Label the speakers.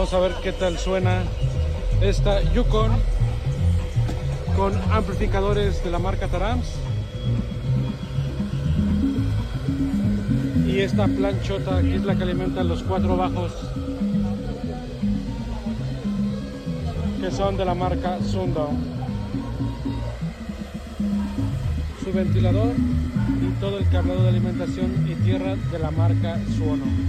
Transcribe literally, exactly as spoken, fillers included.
Speaker 1: Vamos a ver qué tal suena esta Yukon con amplificadores de la marca Tarams y esta planchota que es la que alimenta los cuatro bajos que son de la marca Sundown, su ventilador y todo el cableado de alimentación y tierra de la marca Suono.